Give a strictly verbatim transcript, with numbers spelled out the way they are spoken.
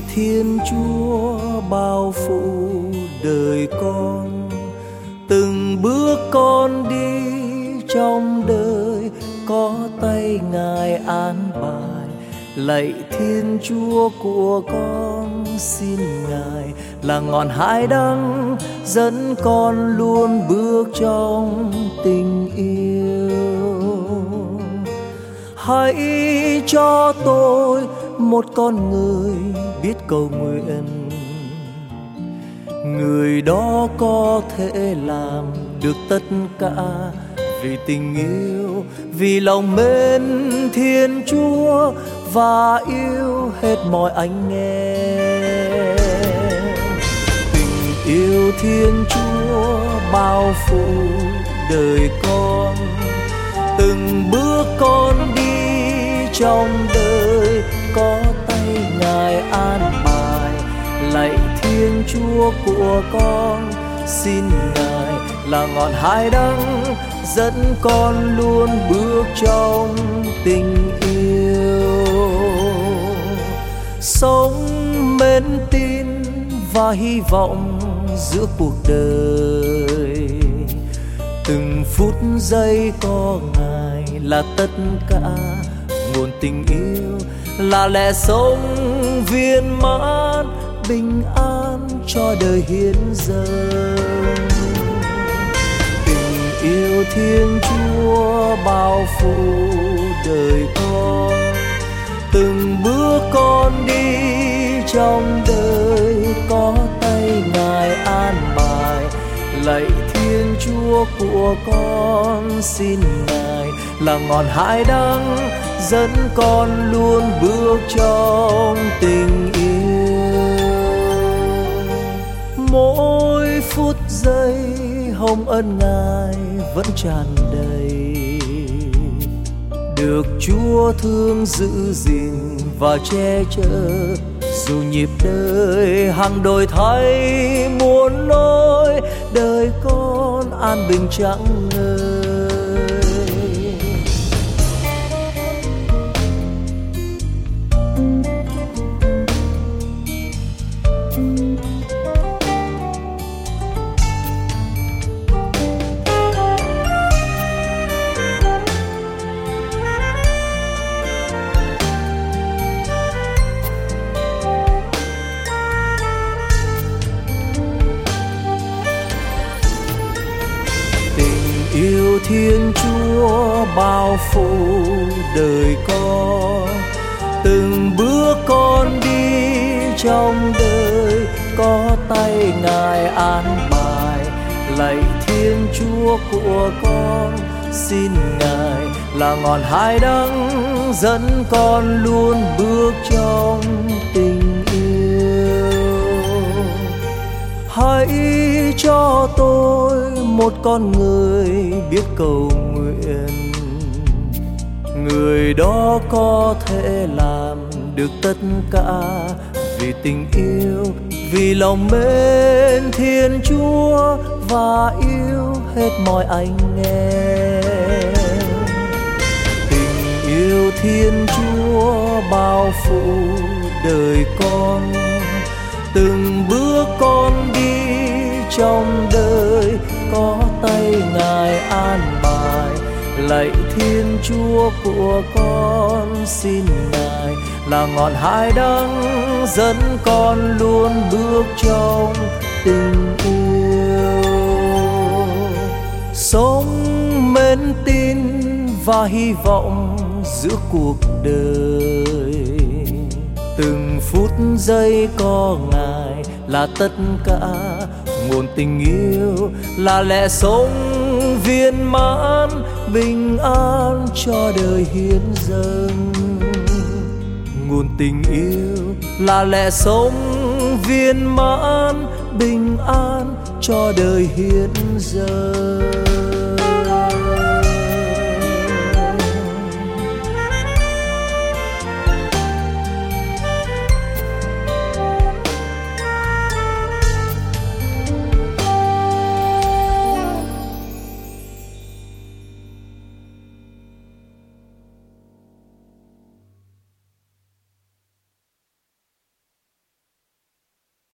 Thiên Chúa bao phủ đời con, từng bước con đi trong đời có tay Ngài an bài. Lạy Thiên Chúa của con, xin Ngài là ngọn hải đăng dẫn con luôn bước trong tình yêu. Hãy cho tôi một con người biết cầu nguyện, người đó có thể làm được tất cả vì tình yêu, vì lòng mến Thiên Chúa và yêu hết mọi anh em. Tình yêu Thiên Chúa bao phủ đời con, từng bước con đi trong đời có tay Ngài an bài. Lạy Thiên Chúa của con, xin Ngài là ngọn hải đăng dẫn con luôn bước trong tình yêu. Sống mến tin và hy vọng giữa cuộc đời, từng phút giây có Ngài là tất cả. Nguồn tình yêu là lẽ sống viên mãn, bình an cho đời hiến dâng. Tình yêu Thiên Chúa bao phủ đời con, từng bước con đi trong đời có tay Ngài an bài. Lạy Thiên Chúa của con, xin Ngài là ngọn hải đăng dẫn con luôn bước trong tình yêu. Mỗi phút giây hồng ân Ngài vẫn tràn đầy, được Chúa thương giữ gìn và che chở. Dù nhịp đời hàng đổi thay muôn lối, đời con an bình chẳng ngơi. Yêu Thiên Chúa bao phủ đời con, từng bước con đi trong đời có tay Ngài an bài. Lạy Thiên Chúa của con, xin Ngài là ngọn hải đăng dẫn con luôn bước trong tình yêu. Hãy cho tôi một con người biết cầu nguyện, người đó có thể làm được tất cả vì tình yêu, vì lòng mến Thiên Chúa và yêu hết mọi anh em. Tình yêu Thiên Chúa bao phủ đời con, từng bước con đi trong đời có tay Ngài an bài. Lạy Thiên Chúa của con, xin Ngài là ngọn hải đăng dẫn con luôn bước trong tình yêu. Sống mến tin và hy vọng giữa cuộc đời, từng phút giây có Ngài là tất cả. Nguồn tình yêu là lẽ sống viên mãn, bình an cho đời hiến dâng. Nguồn tình yêu là lẽ sống viên mãn, bình an cho đời hiến dâng.